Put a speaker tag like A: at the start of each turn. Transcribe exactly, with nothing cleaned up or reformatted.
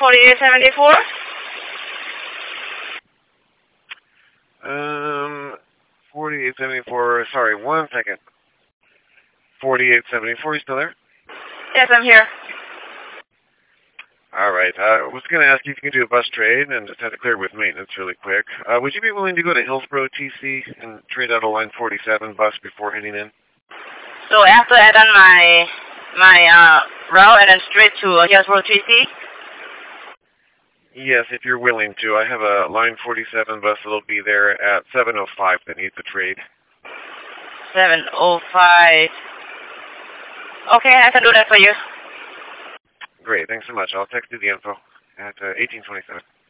A: forty-eight seventy-four?
B: Um, forty-eight seventy-four, sorry, one second. forty-eight seventy-four, you still there?
A: Yes, I'm here.
B: All right. I was going to ask you if you can do a bus trade and just had to clear with maintenance really quick. Uh, would you be willing to go to Hillsborough T C and trade out a line forty-seven bus before heading in?
A: So after I done my my uh, route and then straight to Hillsborough T C?
B: Yes, if you're willing to. I have a line forty-seven bus that'll be there at seven oh five that needs a trade.
A: seven oh five. Okay, I can do that for you.
B: Great, thanks so much. I'll text you the info at uh, eighteen twenty-seven.